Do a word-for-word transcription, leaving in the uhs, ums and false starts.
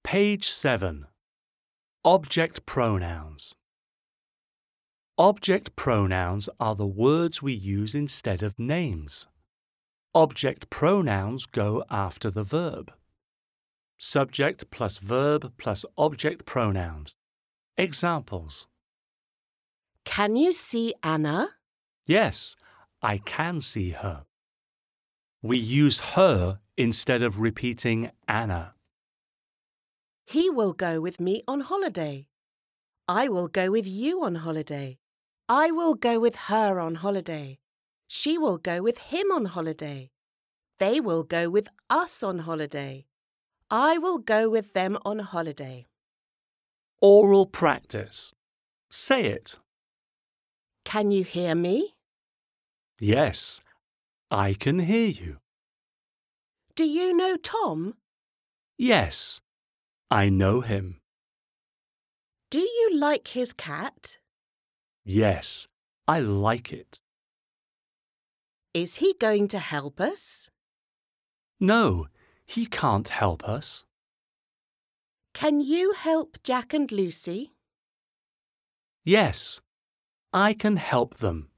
Page seven. Object pronouns. Object pronouns are the words we use instead of names. Object pronouns go after the verb. Subject plus verb plus object pronouns. Examples. Can you see Anna? Yes, I can see her. We use her instead of repeating Anna. He will go with me on holiday. I will go with you on holiday. I will go with her on holiday. She will go with him on holiday. They will go with us on holiday. I will go with them on holiday. Oral practice. Say it. Can you hear me? Yes, I can hear you. Do you know Tom? Yes, I know him. Do you like his cat? Yes, I like it. Is he going to help us? No, he can't help us. Can you help Jack and Lucy? Yes, I can help them.